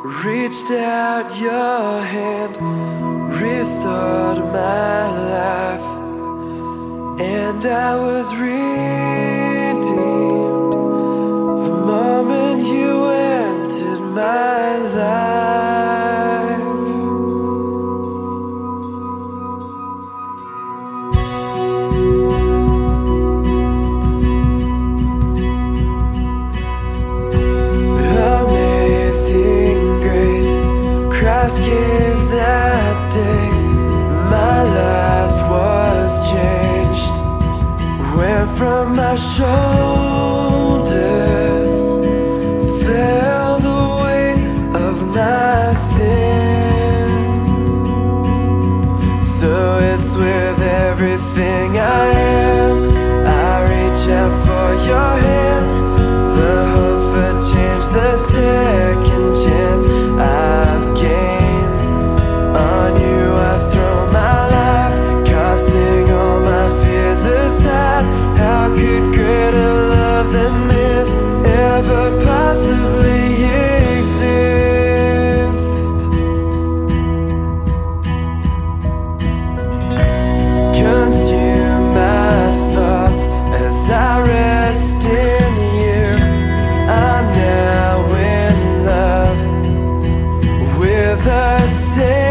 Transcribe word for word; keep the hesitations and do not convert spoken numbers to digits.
Reached out your hand, restored my life, and I was redeemed the moment you entered my life. Amazing grace, Christ gave that day. My life was changed. Went from my shoulders, fell the weight of my sin. So it's with everything I am, I reach out for your hand. The hope for change, the second chance I've gained. On you I throw my life, casting all my fears aside. How could greater love than this ever possibly exist? Consume my thoughts as I rest in you. I'm now in love with a Savior.